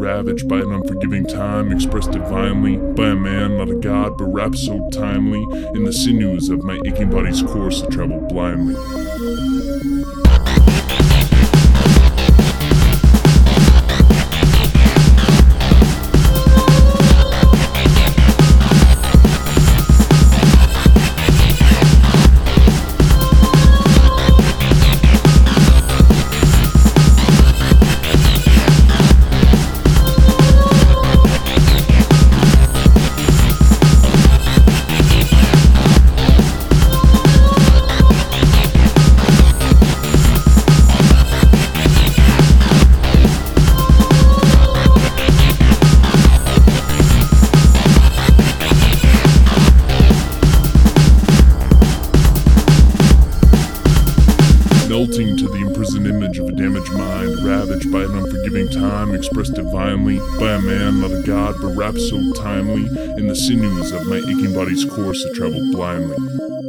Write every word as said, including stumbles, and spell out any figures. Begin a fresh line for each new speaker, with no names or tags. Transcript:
ravaged by an unforgiving time, expressed divinely by a man, not a god, but rap so timely. In the sinews of my aching body's course I travel blindly. Melting to the imprisoned image of a damaged mind, ravaged by an unforgiving time, expressed divinely by a man, not a god, but rap so timely. In the sinews of my aching body's course I travel blindly.